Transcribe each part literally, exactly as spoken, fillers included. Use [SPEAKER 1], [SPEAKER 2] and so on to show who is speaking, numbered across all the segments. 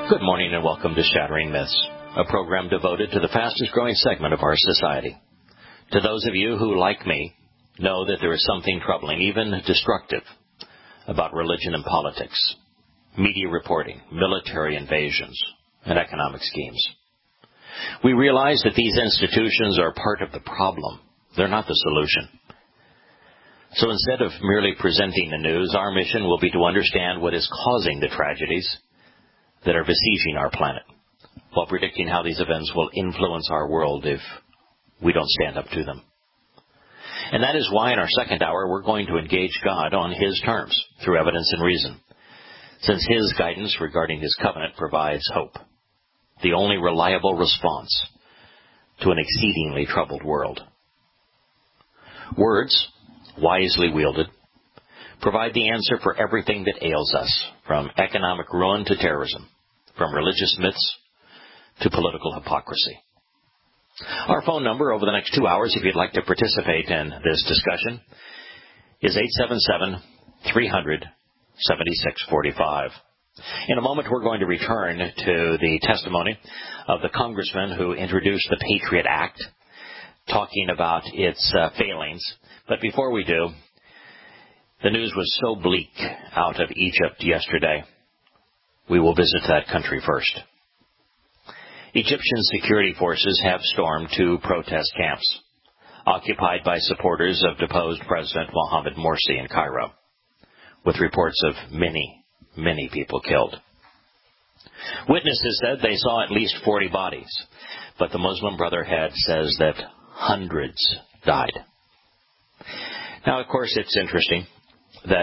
[SPEAKER 1] Good morning and welcome to Shattering Myths, a program devoted to the fastest growing segment of our society. To those of you who, like me, know that there is something troubling, even destructive, about religion and politics, media reporting, military invasions, and economic schemes. We realize that these institutions are part of the problem. They're not the solution. So instead of merely presenting the news, our mission will be to understand what is causing the tragedies that are besieging our planet, while predicting how these events will influence our world if we don't stand up to them. And that is why in our second hour we're going to engage God on His terms, through evidence and reason, since His guidance regarding His covenant provides hope, the only reliable response to an exceedingly troubled world. Words, wisely wielded, provide the answer for everything that ails us, from economic ruin to terrorism, from religious myths to political hypocrisy. Our phone number over the next two hours, if you'd like to participate in this discussion, is eight seven seven, three hundred, seventy-six forty-five. In a moment, we're going to return to the testimony of the congressman who introduced the Patriot Act, talking about its uh, failings. But before we do, the news was so bleak out of Egypt yesterday. We will visit that country first. Egyptian security forces have stormed two protest camps, occupied by supporters of deposed President Mohamed Morsi in Cairo, with reports of many, many people killed. Witnesses said they saw at least forty bodies, but the Muslim Brotherhood says that hundreds died. Now, of course, it's interesting that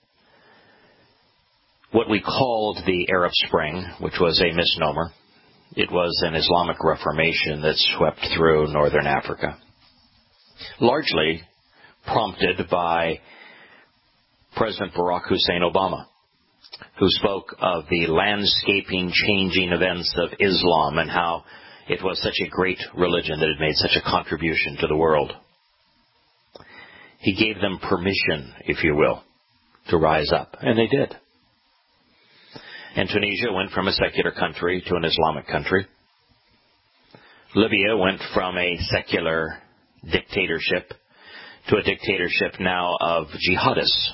[SPEAKER 1] what we called the Arab Spring, which was a misnomer, it was an Islamic Reformation that swept through northern Africa, largely prompted by President Barack Hussein Obama, who spoke of the landscaping changing events of Islam and how it was such a great religion that it made such a contribution to the world. He gave them permission, if you will, to rise up, and they did. And Tunisia went from a secular country to an Islamic country. Libya went from a secular dictatorship to a dictatorship now of jihadists.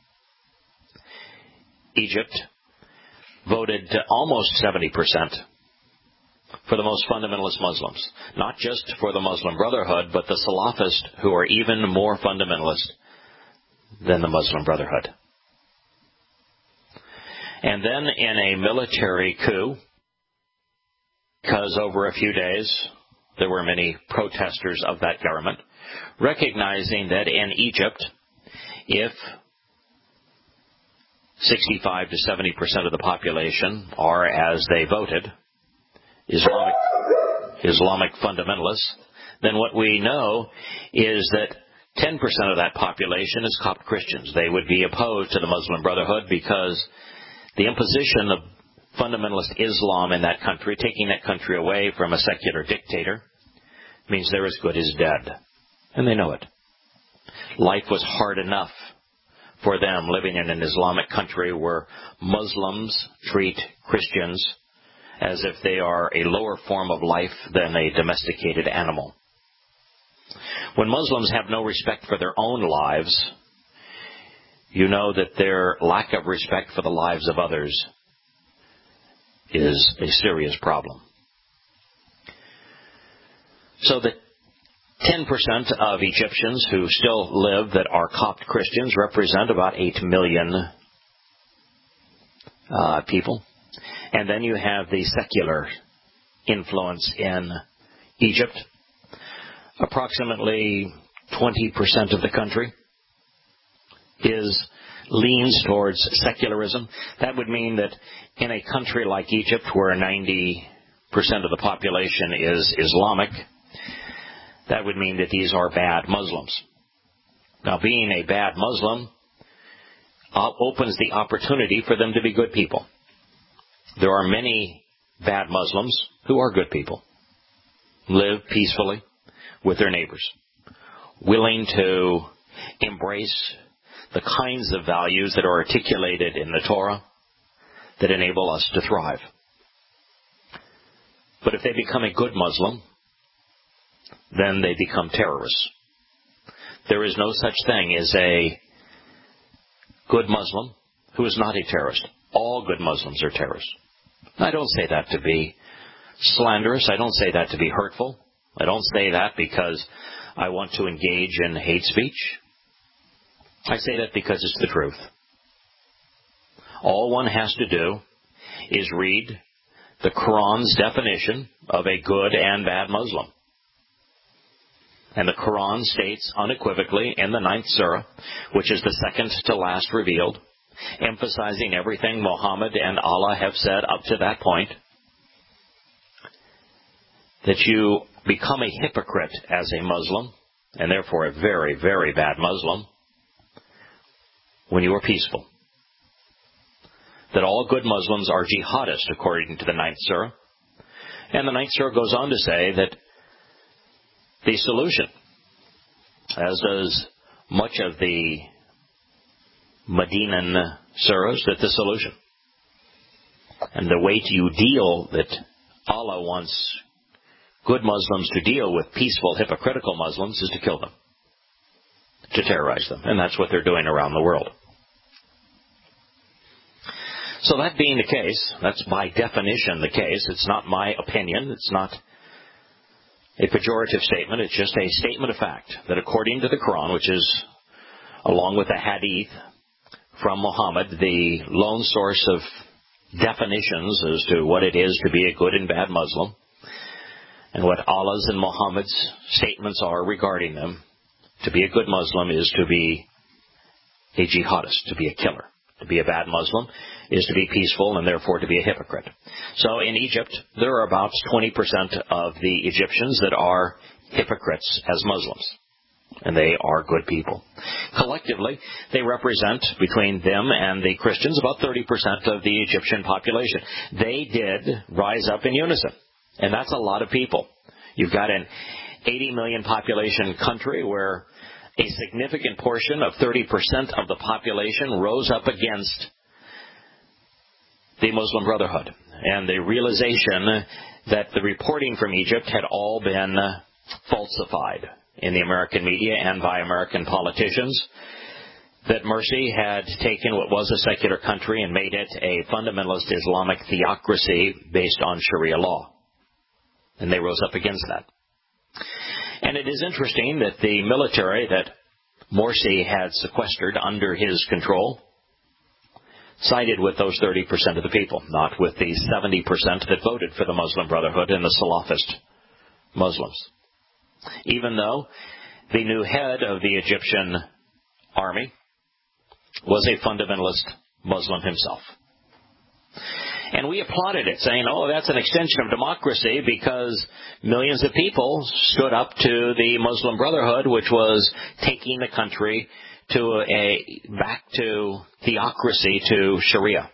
[SPEAKER 1] Egypt voted almost seventy percent for the most fundamentalist Muslims, not just for the Muslim Brotherhood, but the Salafists, who are even more fundamentalist than the Muslim Brotherhood. And then in a military coup, because over a few days there were many protesters of that government, recognizing that in Egypt, if sixty-five to seventy percent of the population are, as they voted, Islamic, Islamic fundamentalists, then what we know is that ten percent of that population is Copt Christians. They would be opposed to the Muslim Brotherhood because the imposition of fundamentalist Islam in that country, taking that country away from a secular dictator, means they're as good as dead. And they know it. Life was hard enough for them living in an Islamic country where Muslims treat Christians as if they are a lower form of life than a domesticated animal. When Muslims have no respect for their own lives, you know that their lack of respect for the lives of others is a serious problem. So the ten percent of Egyptians who still live that are Copt Christians represent about eight million uh, people. And then you have the secular influence in Egypt. Approximately twenty percent of the country is leans towards secularism. That would mean that in a country like Egypt, where ninety percent of the population is Islamic, that would mean that these are bad Muslims. Now, being a bad Muslim opens the opportunity for them to be good people. There are many bad Muslims who are good people, live peacefully with their neighbors, willing to embrace the kinds of values that are articulated in the Torah that enable us to thrive. But if they become a good Muslim, then they become terrorists. There is no such thing as a good Muslim who is not a terrorist. All good Muslims are terrorists. I don't say that to be slanderous. I don't say that to be hurtful. I don't say that because I want to engage in hate speech. I say that because it's the truth. All one has to do is read the Quran's definition of a good and bad Muslim. And the Quran states unequivocally in the ninth surah, which is the second to last revealed, emphasizing everything Muhammad and Allah have said up to that point, that you become a hypocrite as a Muslim, and therefore a very, very bad Muslim, when you are peaceful. That all good Muslims are jihadists, according to the ninth surah. And the ninth surah goes on to say that the solution, as does much of the Medinan surahs, that the solution and the way to you deal, that Allah wants good Muslims to deal with peaceful, hypocritical Muslims, is to kill them, to terrorize them. And that's what they're doing around the world. So that being the case, that's by definition the case. It's not my opinion. It's not a pejorative statement. It's just a statement of fact that according to the Quran, which is, along with the Hadith from Muhammad, the lone source of definitions as to what it is to be a good and bad Muslim, and what Allah's and Muhammad's statements are regarding them, to be a good Muslim is to be a jihadist, to be a killer. To be a bad Muslim is to be peaceful and therefore to be a hypocrite. So in Egypt, there are about twenty percent of the Egyptians that are hypocrites as Muslims. And they are good people. Collectively, they represent, between them and the Christians, about thirty percent of the Egyptian population. They did rise up in unison. And that's a lot of people. You've got an eighty million population country where a significant portion of thirty percent of the population rose up against the Muslim Brotherhood. And the realization that the reporting from Egypt had all been falsified in the American media and by American politicians, that Morsi had taken what was a secular country and made it a fundamentalist Islamic theocracy based on Sharia law. And they rose up against that. And it is interesting that the military that Morsi had sequestered under his control sided with those thirty percent of the people, not with the seventy percent that voted for the Muslim Brotherhood and the Salafist Muslims. Even though the new head of the Egyptian army was a fundamentalist Muslim himself. And we applauded it, saying, oh, that's an extension of democracy because millions of people stood up to the Muslim Brotherhood, which was taking the country to a back to theocracy, to Sharia.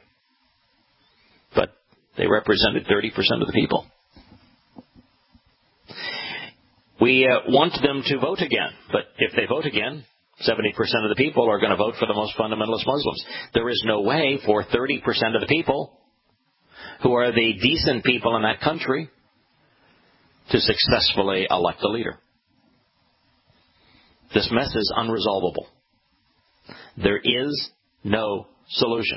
[SPEAKER 1] But they represented thirty percent of the people. We uh, want them to vote again, but if they vote again, seventy percent of the people are going to vote for the most fundamentalist Muslims. There is no way for thirty percent of the people, who are the decent people in that country, to successfully elect a leader. This mess is unresolvable. There is no solution.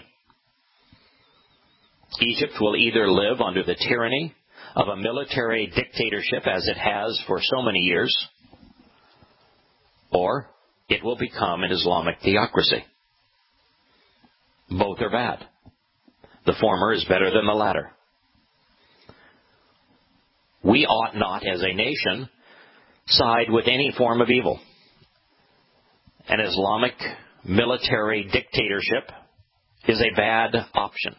[SPEAKER 1] Egypt will either live under the tyranny of a military dictatorship, as it has for so many years, or it will become an Islamic theocracy. Both are bad. The former is better than the latter. We ought not, as a nation, side with any form of evil. An Islamic military dictatorship is a bad option.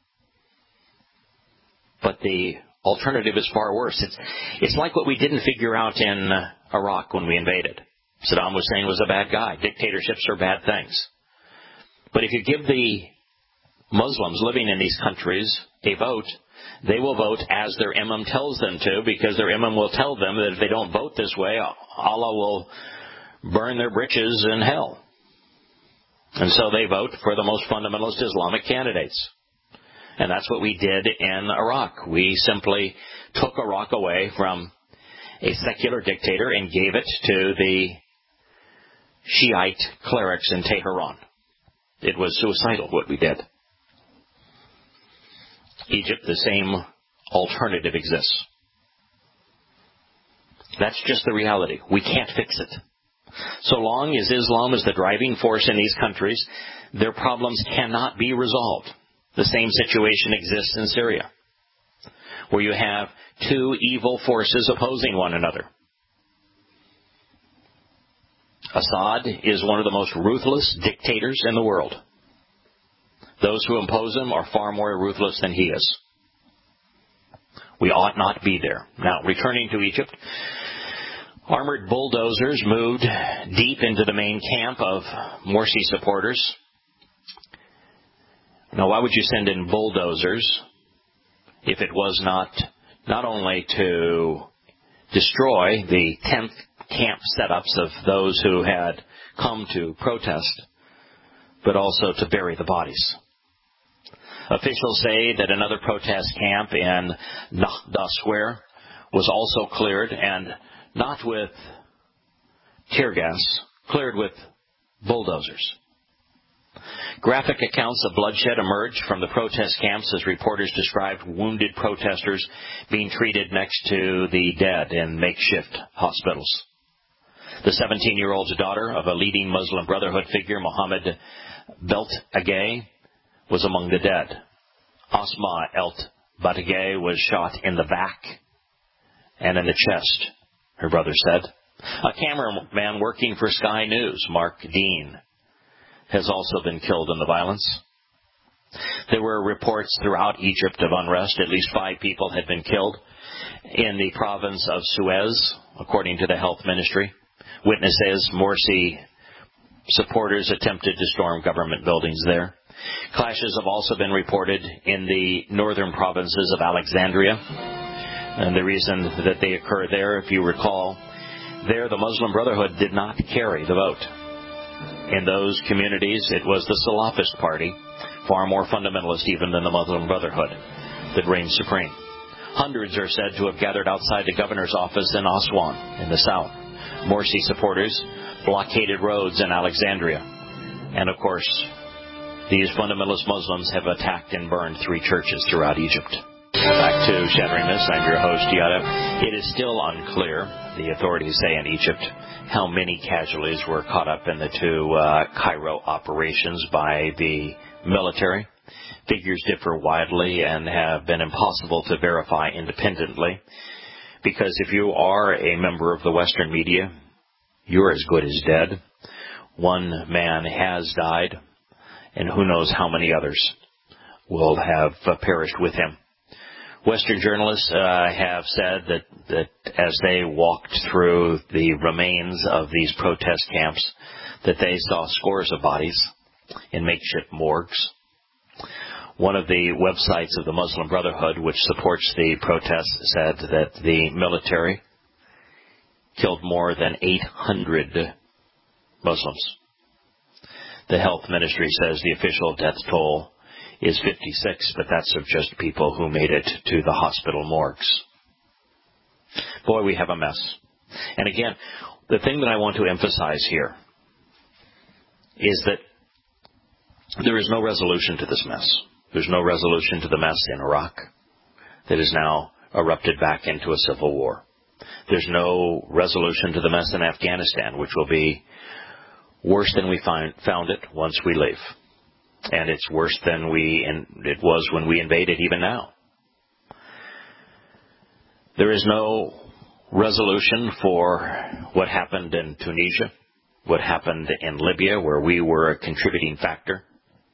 [SPEAKER 1] But the alternative is far worse. It's, it's like what we didn't figure out in uh, Iraq when we invaded. Saddam Hussein was a bad guy. Dictatorships are bad things. But if you give the Muslims living in these countries a vote, they will vote as their imam tells them to, because their imam will tell them that if they don't vote this way, Allah will burn their britches in hell. And so they vote for the most fundamentalist Islamic candidates. And that's what we did in Iraq. We simply took Iraq away from a secular dictator and gave it to the Shiite clerics in Tehran. It was suicidal what we did. Egypt, the same alternative exists. That's just the reality. We can't fix it. So long as Islam is the driving force in these countries, their problems cannot be resolved. The same situation exists in Syria, where you have two evil forces opposing one another. Assad is one of the most ruthless dictators in the world. Those who impose him are far more ruthless than he is. We ought not be there. Now, returning to Egypt, armored bulldozers moved deep into the main camp of Morsi supporters. Now, why would you send in bulldozers if it was not not only to destroy the tenth camp setups of those who had come to protest, but also to bury the bodies? Officials say that another protest camp in Nahda Square was also cleared, and not with tear gas, cleared with bulldozers. Graphic accounts of bloodshed emerged from the protest camps as reporters described wounded protesters being treated next to the dead in makeshift hospitals. The seventeen-year-old's daughter of a leading Muslim Brotherhood figure, Mohammed Beltagay, was among the dead. Asma El-Batagay was shot in the back and in the chest, her brother said. A cameraman working for Sky News, Mark Dean, has also been killed in the violence. There were reports throughout Egypt of unrest. At least five people had been killed in the province of Suez, according to the health ministry. Witnesses, Morsi supporters attempted to storm government buildings there. Clashes have also been reported in the northern provinces of Alexandria. And the reason that they occur there, if you recall, there the Muslim Brotherhood did not carry the vote. In those communities, it was the Salafist party, far more fundamentalist even than the Muslim Brotherhood, that reigned supreme. Hundreds are said to have gathered outside the governor's office in Aswan, in the south. Morsi supporters blockaded roads in Alexandria. And, of course, these fundamentalist Muslims have attacked and burned three churches throughout Egypt. Back to Shattering Myths. I'm your host, Yada. It is still unclear, the authorities say in Egypt, how many casualties were caught up in the two uh, Cairo operations by the military. Figures differ widely and have been impossible to verify independently, because if you are a member of the Western media, you're as good as dead. One man has died, and who knows how many others will have uh, perished with him. Western journalists uh, have said that, that as they walked through the remains of these protest camps, that they saw scores of bodies in makeshift morgues. One of the websites of the Muslim Brotherhood, which supports the protests, said that the military killed more than eight hundred Muslims. The health ministry says the official death toll is fifty-six, but that's of just people who made it to the hospital morgues. Boy, we have a mess. And again, the thing that I want to emphasize here is that there is no resolution to this mess. There's no resolution to the mess in Iraq that is now erupted back into a civil war. There's no resolution to the mess in Afghanistan, which will be worse than we find, found it once we leave. And it's worse than we in, it was when we invaded, even now. There is no resolution for what happened in Tunisia, what happened in Libya, where we were a contributing factor.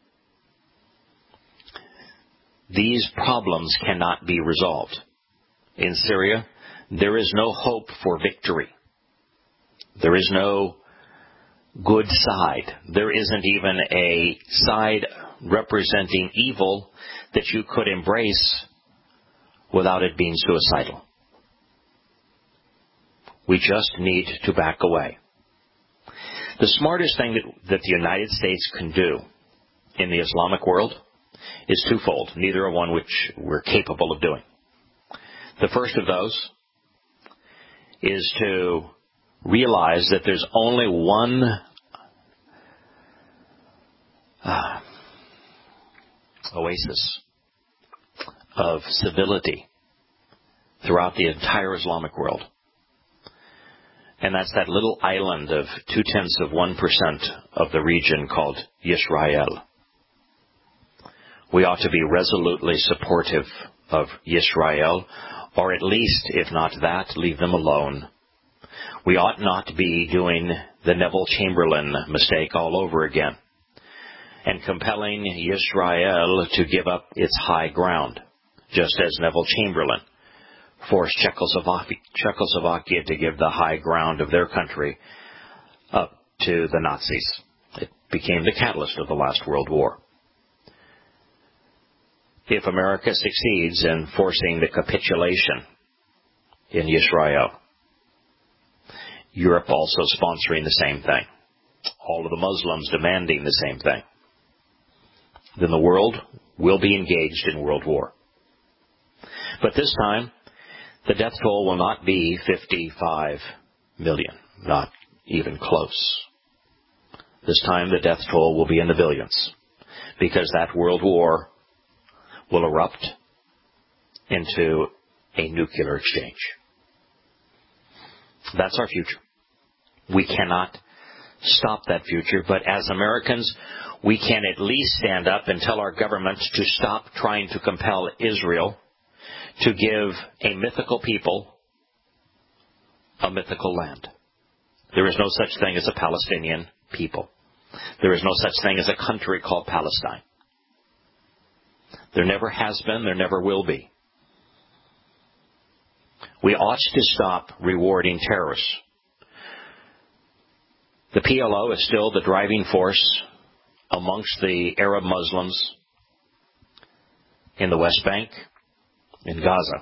[SPEAKER 1] These problems cannot be resolved. In Syria, there is no hope for victory. There is no good side. There isn't even a side representing evil that you could embrace without it being suicidal. We just need to back away. The smartest thing that, that the United States can do in the Islamic world is twofold, neither of one which we're capable of doing. The first of those is to realize that there's only one uh, oasis of civility throughout the entire Islamic world. And that's that little island of two-tenths of one percent of the region called Yisrael. We ought to be resolutely supportive of Yisrael, or at least, if not that, leave them alone. We ought not be doing the Neville Chamberlain mistake all over again and compelling Yisrael to give up its high ground, just as Neville Chamberlain forced Czechoslovakia, Czechoslovakia to give the high ground of their country up to the Nazis. It became the catalyst of the last World War. If America succeeds in forcing the capitulation in Israel, Europe also sponsoring the same thing, all of the Muslims demanding the same thing, then the world will be engaged in world war. But this time, the death toll will not be fifty-five million, not even close. This time the death toll will be in the billions, because that world war will erupt into a nuclear exchange. That's our future. We cannot stop that future, but as Americans, we can at least stand up and tell our government to stop trying to compel Israel to give a mythical people a mythical land. There is no such thing as a Palestinian people. There is no such thing as a country called Palestine. There never has been, there never will be. We ought to stop rewarding terrorists. The P L O is still the driving force amongst the Arab Muslims in the West Bank, in Gaza.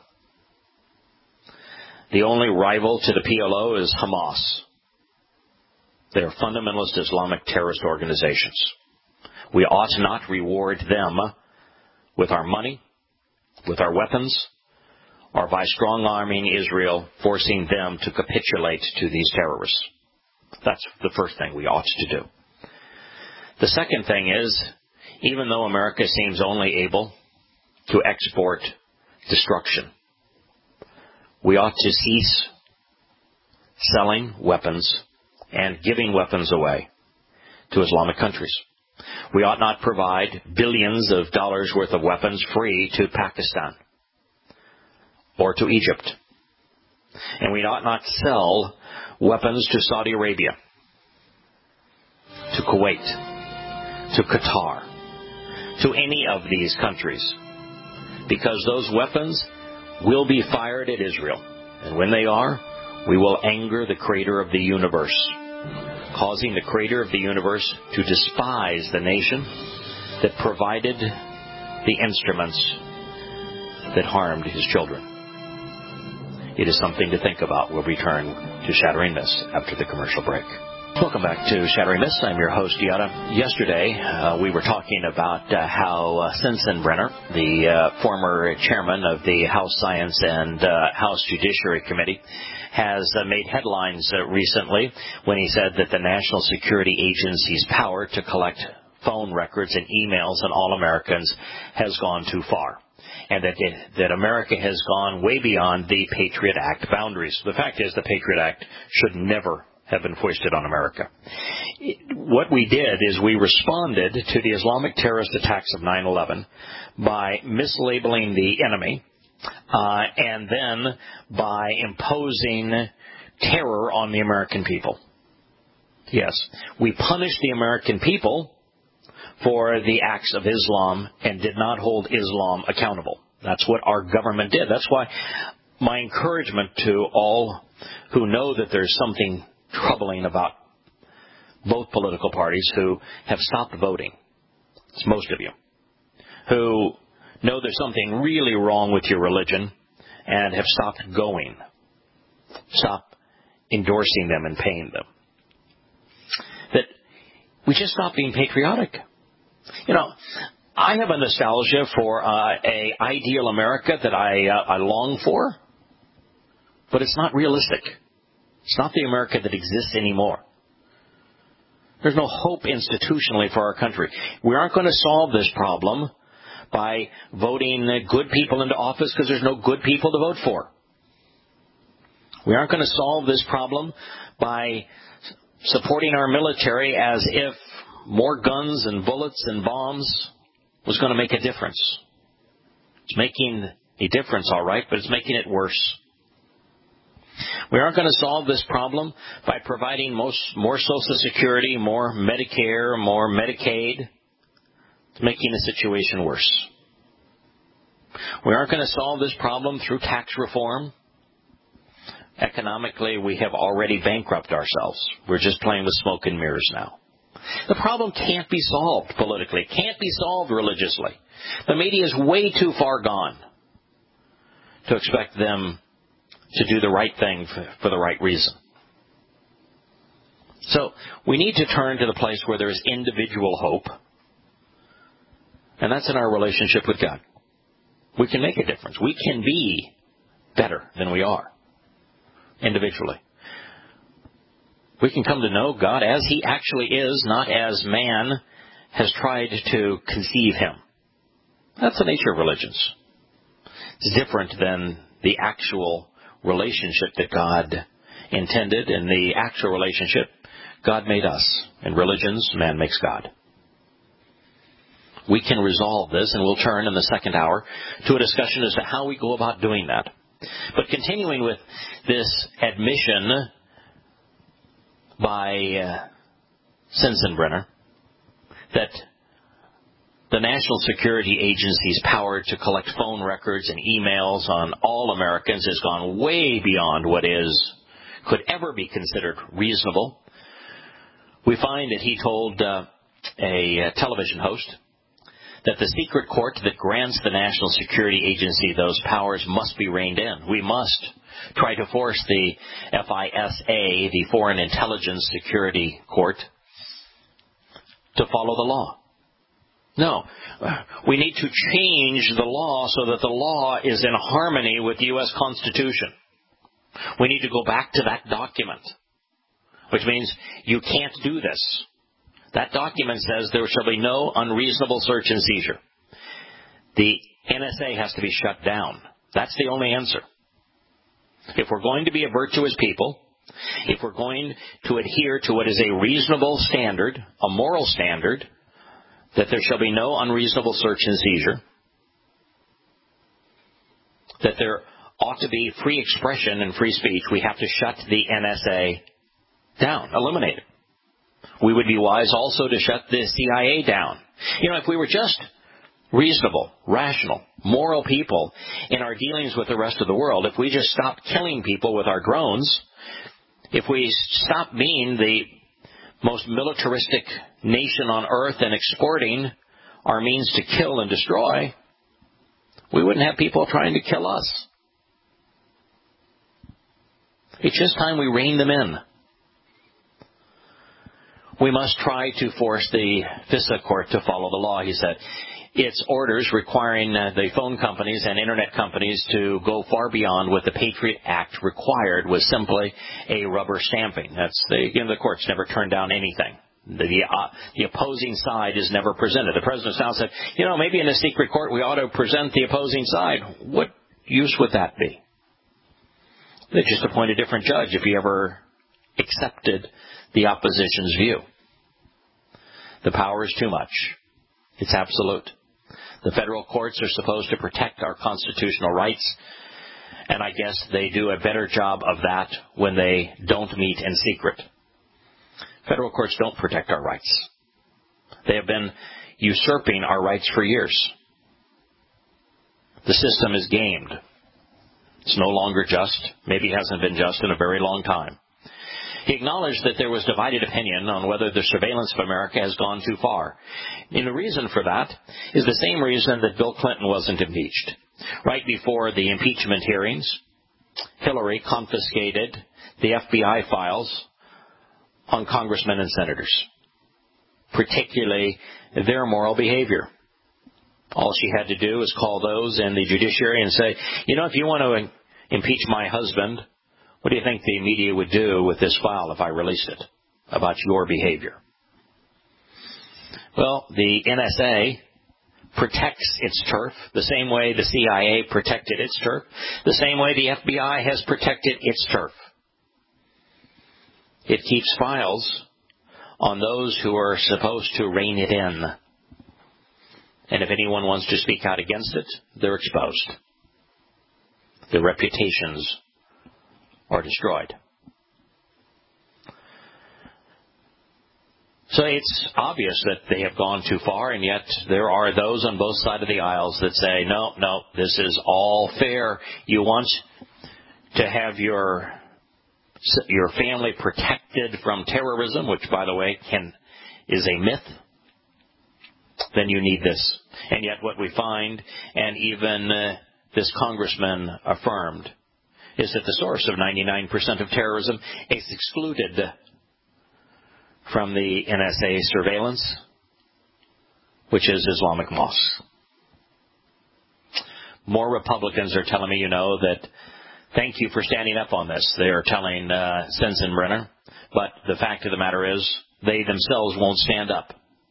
[SPEAKER 1] The only rival to the P L O is Hamas. They are fundamentalist Islamic terrorist organizations. We ought not reward them with our money, with our weapons, or by strong-arming Israel, forcing them to capitulate to these terrorists. That's the first thing we ought to do. The second thing is, even though America seems only able to export destruction, we ought to cease selling weapons and giving weapons away to Islamic countries. We ought not provide billions of dollars worth of weapons free to Pakistan or to Egypt. And we ought not sell weapons to Saudi Arabia, to Kuwait, to Qatar, to any of these countries, because those weapons will be fired at Israel. And when they are, we will anger the creator of the universe, causing the creator of the universe to despise the nation that provided the instruments that harmed his children. It is something to think about. We'll return to Shattering Myths after the commercial break. Welcome back to Shattering Myths. I'm your host, Yada. Yesterday, uh, we were talking about uh, how uh, Sensenbrenner, the uh, former chairman of the House Science and uh, House Judiciary Committee, has uh, made headlines uh, recently when he said that the National Security Agency's power to collect phone records and emails on all Americans has gone too far, and that it, that America has gone way beyond the Patriot Act boundaries. The fact is, the Patriot Act should never have been foisted on America. What we did is we responded to the Islamic terrorist attacks of nine eleven by mislabeling the enemy, uh, and then by imposing terror on the American people. Yes, we punished the American people for the acts of Islam and did not hold Islam accountable. That's what our government did. That's why my encouragement to all who know that there's something troubling about both political parties who have stopped voting, it's most of you, who know there's something really wrong with your religion and have stopped going, stop endorsing them and paying them, that we just stop being patriotic. You know, I have a nostalgia for uh, a ideal America that I, uh, I long for, but it's not realistic. It's not the America that exists anymore. There's no hope institutionally for our country. We aren't going to solve this problem by voting good people into office because there's no good people to vote for. We aren't going to solve this problem by supporting our military as if more guns and bullets and bombs was going to make a difference. It's making a difference, all right, but it's making it worse. We aren't going to solve this problem by providing most, more Social Security, more Medicare, more Medicaid. It's making the situation worse. We aren't going to solve this problem through tax reform. Economically, we have already bankrupted ourselves. We're just playing with smoke and mirrors now. The problem can't be solved politically. It can't be solved religiously. The media is way too far gone to expect them to do the right thing for, for the right reason. So we need to turn to the place where there is individual hope, and that's in our relationship with God. We can make a difference. We can be better than we are individually. We can come to know God as He actually is, not as man has tried to conceive Him. That's the nature of religions. It's different than the actual relationship that God intended. In the actual relationship, God made us. In religions, man makes God. We can resolve this, and we'll turn in the second hour to a discussion as to how we go about doing that. But continuing with this admission by uh, Sensenbrenner that the National Security Agency's power to collect phone records and emails on all Americans has gone way beyond what is could ever be considered reasonable. We find that he told uh, a television host that the secret court that grants the National Security Agency those powers must be reined in. We must try to force the F I S A, the Foreign Intelligence Security Court, to follow the law. No, we need to change the law so that the law is in harmony with the U S Constitution. We need to go back to that document, which means you can't do this. That document says there shall be no unreasonable search and seizure. The N S A has to be shut down. That's the only answer. If we're going to be a virtuous people, if we're going to adhere to what is a reasonable standard, a moral standard, that there shall be no unreasonable search and seizure, that there ought to be free expression and free speech, we have to shut the N S A down, eliminate it. We would be wise also to shut the C I A down. You know, if we were just reasonable, rational, moral people in our dealings with the rest of the world, if we just stopped killing people with our drones, if we stopped being the most militaristic nation on earth and exporting our means to kill and destroy, we wouldn't have people trying to kill us. It's just time we rein them in. We must try to force the FISA court to follow the law, he said. Its orders requiring uh, the phone companies and internet companies to go far beyond what the Patriot Act required was simply a rubber stamping. That's the, you know, the courts never turned down anything. The, the, uh, the opposing side is never presented. The president now said, you know, maybe in a secret court we ought to present the opposing side. What use would that be? They just appoint a different judge if he ever accepted the opposition's view. The power is too much. It's absolute. The federal courts are supposed to protect our constitutional rights, and I guess they do a better job of that when they don't meet in secret. Federal courts don't protect our rights. They have been usurping our rights for years. The system is gamed. It's no longer just. Maybe it hasn't been just in a very long time. He acknowledged that there was divided opinion on whether the surveillance of America has gone too far. And the reason for that is the same reason that Bill Clinton wasn't impeached. Right before the impeachment hearings, Hillary confiscated the F B I files on congressmen and senators, particularly their moral behavior. All she had to do was call those in the judiciary and say, you know, if you want to impeach my husband, what do you think the media would do with this file if I released it about your behavior? Well, the N S A protects its turf the same way the C I A protected its turf, the same way the F B I has protected its turf. It keeps files on those who are supposed to rein it in. And if anyone wants to speak out against it, they're exposed. Their reputations are destroyed. So it's obvious that they have gone too far, and yet there are those on both sides of the aisles that say, no, no, this is all fair. You want to have your your family protected from terrorism, which, by the way, can is a myth, then you need this. And yet what we find, and even uh, this congressman affirmed, is that the source of ninety-nine percent of terrorism is excluded from the N S A surveillance, which is Islamic mosques. More Republicans are telling me, you know, that thank you for standing up on this. They are telling uh, Sensenbrenner, but the fact of the matter is they themselves won't stand up.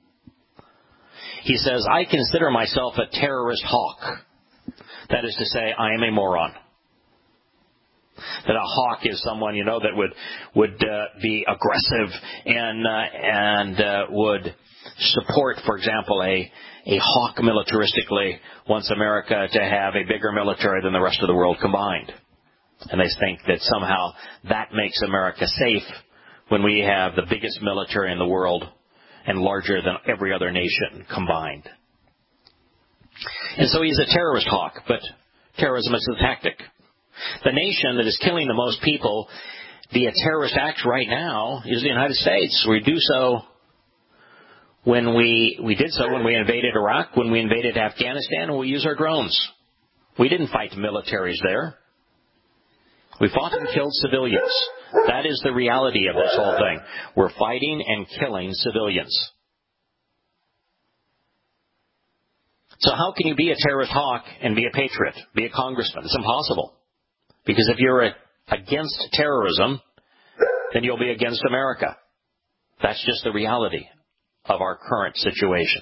[SPEAKER 1] He says, I consider myself a terrorist hawk. That is to say, I am a moron. That a hawk is someone, you know, that would would uh, be aggressive and uh, and uh, would support, for example, a a hawk militaristically wants America to have a bigger military than the rest of the world combined. And they think that somehow that makes America safe when we have the biggest military in the world and larger than every other nation combined. And so he's a terrorist hawk, but terrorism is a tactic. The nation that is killing the most people via terrorist acts right now is the United States. We do so when we, we did so when we invaded Iraq, when we invaded Afghanistan, and we use our drones. We didn't fight militaries there. We fought and killed civilians. That is the reality of this whole thing. We're fighting and killing civilians. So how can you be a terrorist hawk and be a patriot, be a congressman? It's impossible. Because if you're against terrorism, then you'll be against America. That's just the reality of our current situation.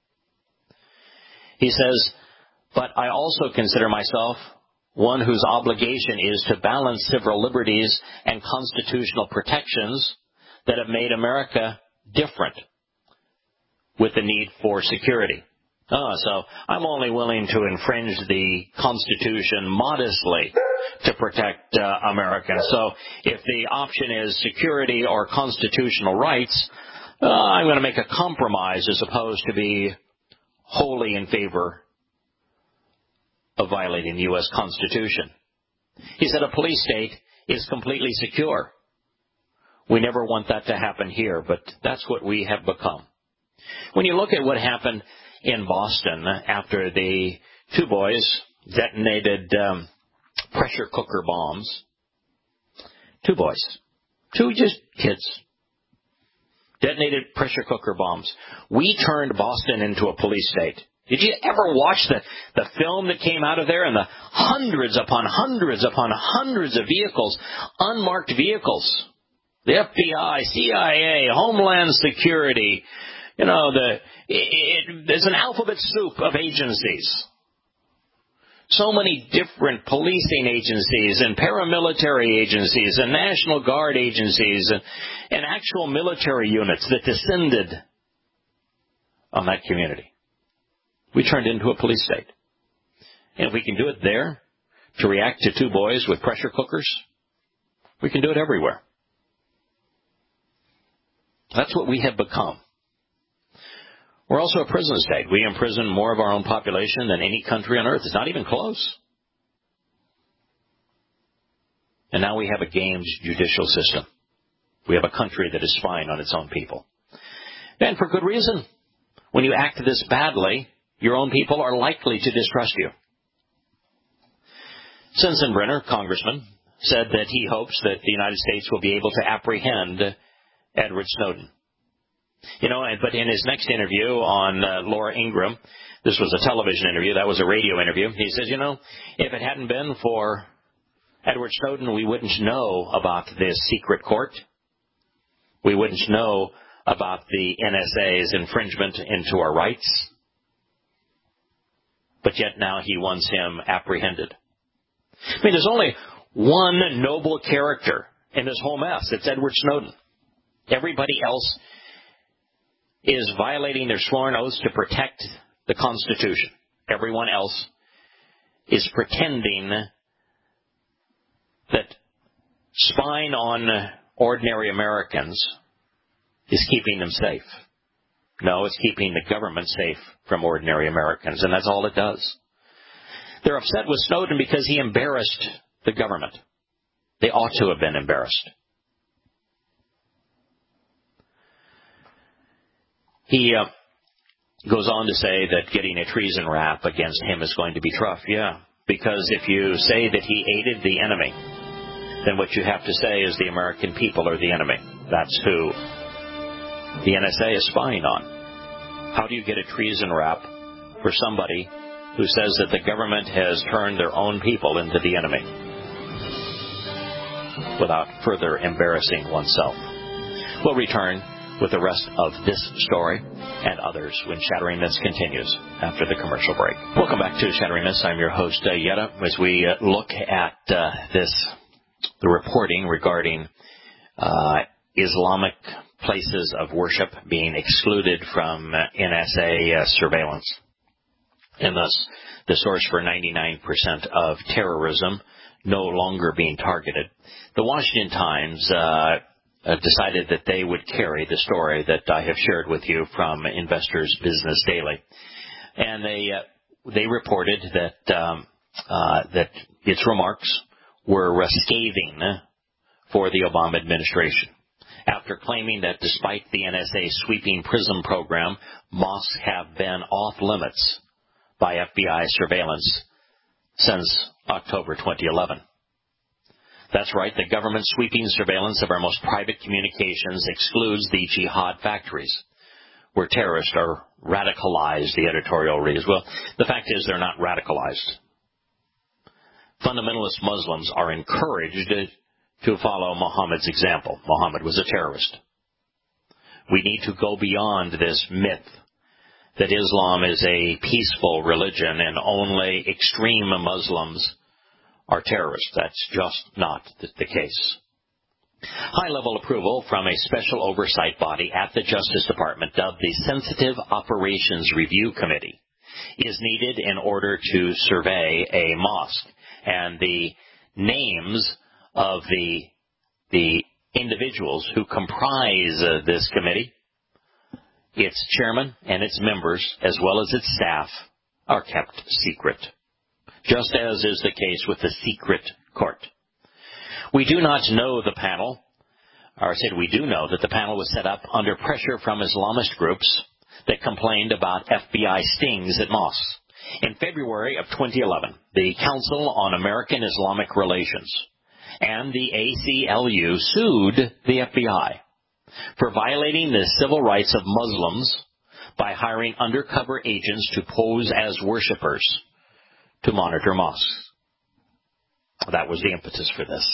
[SPEAKER 1] He says, but I also consider myself one whose obligation is to balance civil liberties and constitutional protections that have made America different with the need for security. Oh, so I'm only willing to infringe the Constitution modestly to protect uh, Americans. So if the option is security or constitutional rights, uh, I'm going to make a compromise as opposed to be wholly in favor of violating the U S Constitution. He said a police state is completely secure. We never want that to happen here, but that's what we have become. When you look at what happened in Boston after the two boys detonated um, pressure cooker bombs, two boys, two just kids, detonated pressure cooker bombs. We turned Boston into a police state. Did you ever watch the, the film that came out of there and the hundreds upon hundreds upon hundreds of vehicles, unmarked vehicles? The F B I, C I A, Homeland Security, you know, the it, it, there's an alphabet soup of agencies. So many different policing agencies and paramilitary agencies and National Guard agencies and, and actual military units that descended on that community. We turned into a police state. And if we can do it there to react to two boys with pressure cookers, we can do it everywhere. That's what we have become. We're also a prison state. We imprison more of our own population than any country on earth. It's not even close. And now we have a gamed judicial system. We have a country that is spying on its own people. And for good reason. When you act this badly, your own people are likely to distrust you. Sensenbrenner, congressman, said that he hopes that the United States will be able to apprehend Edward Snowden. You know, but in his next interview on uh, Laura Ingraham, This was a television interview. That was a radio interview. He says, you know, if it hadn't been for Edward Snowden, we wouldn't know about this secret court. We wouldn't know about the N S A's infringement into our rights. But yet now he wants him apprehended. I mean, there's only one noble character in this whole mess. It's Edward Snowden. Everybody else is violating their sworn oaths to protect the Constitution. Everyone else is pretending that spying on ordinary Americans is keeping them safe. No, it's keeping the government safe from ordinary Americans, and that's all it does. They're upset with Snowden because he embarrassed the government. They ought to have been embarrassed. He uh, goes on to say that getting a treason rap against him is going to be tough. Yeah, because if you say that he aided the enemy, then what you have to say is the American people are the enemy. That's who the N S A is spying on. How do you get a treason rap for somebody who says that the government has turned their own people into the enemy without further embarrassing oneself? We'll return with the rest of this story and others when Shattering Myths continues after the commercial break. Welcome back to Shattering Myths. I'm your host, uh, Yetta, as we uh, look at uh, this, the reporting regarding uh, Islamic places of worship being excluded from uh, N S A uh, surveillance, and thus the source for ninety-nine percent of terrorism no longer being targeted. The Washington Times uh, uh, decided that they would carry the story that I have shared with you from Investors Business Daily, and they uh, they reported that um, uh, that its remarks were uh, scathing for the Obama administration, after claiming that despite the N S A's sweeping PRISM program, mosques have been off limits by F B I surveillance since October twenty eleven. That's right, the government's sweeping surveillance of our most private communications excludes the jihad factories, where terrorists are radicalized, the editorial reads. Well, the fact is they're not radicalized. Fundamentalist Muslims are encouraged to follow Muhammad's example. Muhammad was a terrorist. We need to go beyond this myth that Islam is a peaceful religion and only extreme Muslims are terrorists. That's just not the case. High-level approval from a special oversight body at the Justice Department, dubbed the Sensitive Operations Review Committee, is needed in order to survey a mosque. And the names of the the individuals who comprise uh, this committee, its chairman and its members, as well as its staff, are kept secret, just as is the case with the secret court. We do not know the panel, or I said we do know that the panel was set up under pressure from Islamist groups that complained about F B I stings at mosques. In February of twenty eleven, the Council on American Islamic Relations and the A C L U sued the F B I for violating the civil rights of Muslims by hiring undercover agents to pose as worshipers to monitor mosques. That was the impetus for this.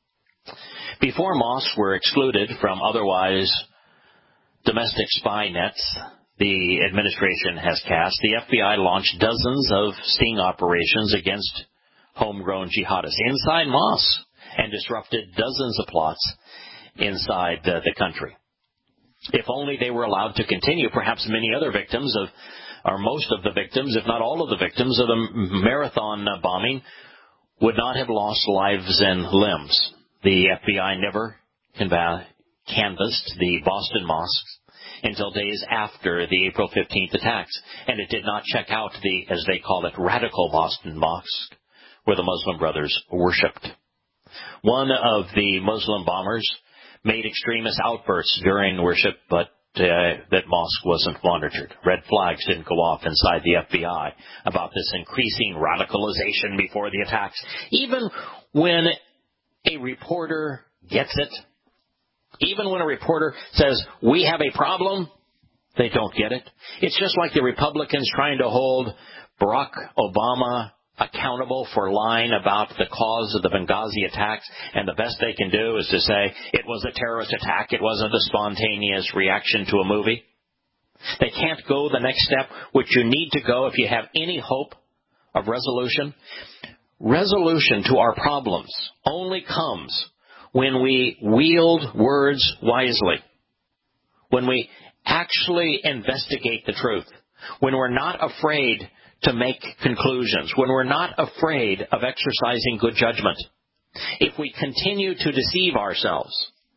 [SPEAKER 1] Before mosques were excluded from otherwise domestic spy nets the administration has cast, the F B I launched dozens of sting operations against homegrown jihadists inside mosques and disrupted dozens of plots inside the, the country. If only they were allowed to continue, perhaps many other victims of, or most of the victims, if not all of the victims of the marathon bombing would not have lost lives and limbs. The F B I never canvassed the Boston mosques until days after the April fifteenth attacks, and it did not check out the, as they call it, radical Boston mosque, where the Muslim Brothers worshipped. One of the Muslim bombers made extremist outbursts during worship, but uh, that mosque wasn't monitored. Red flags didn't go off inside the F B I about this increasing radicalization before the attacks. Even when a reporter gets it, even when a reporter says, we have a problem, They don't get it. It's just like the Republicans trying to hold Barack Obama accountable for lying about the cause of the Benghazi attacks, and the best they can do is to say it was a terrorist attack, it wasn't a spontaneous reaction to a movie. They can't go the next step, which you need to go if you have any hope of resolution. Resolution to our problems only comes when we wield words wisely, when we actually investigate the truth, when we're not afraid to make conclusions, when we're not afraid of exercising good judgment. If we continue to deceive ourselves,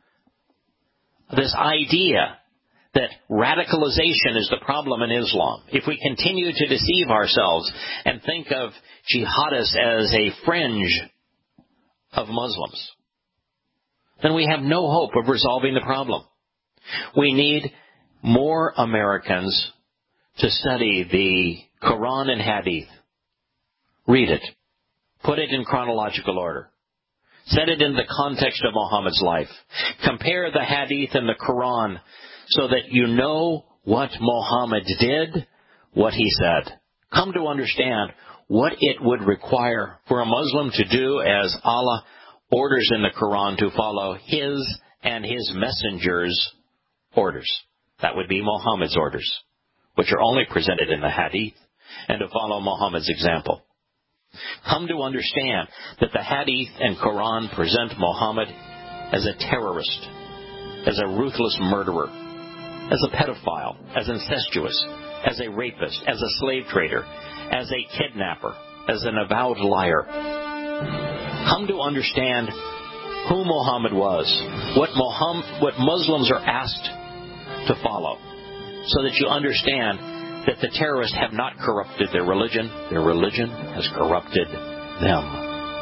[SPEAKER 1] this idea that radicalization is the problem in Islam, if we continue to deceive ourselves and think of jihadists as a fringe of Muslims, then we have no hope of resolving the problem. We need more Americans to study the Quran and Hadith. Read it. Put it in chronological order. Set it in the context of Muhammad's life. Compare the Hadith and the Quran so that you know what Muhammad did, what he said. Come to understand what it would require for a Muslim to do as Allah orders in the Quran, to follow his and his messengers' orders. That would be Muhammad's orders, which are only presented in the Hadith, and to follow Muhammad's example. Come to understand that the Hadith and Quran present Muhammad as a terrorist, as a ruthless murderer, as a pedophile, as incestuous, as a rapist, as a slave trader, as a kidnapper, as an avowed liar. Come to understand who Muhammad was, what Muhammad, what Muslims are asked to follow, so that you understand that the terrorists have not corrupted their religion. Their religion has corrupted them.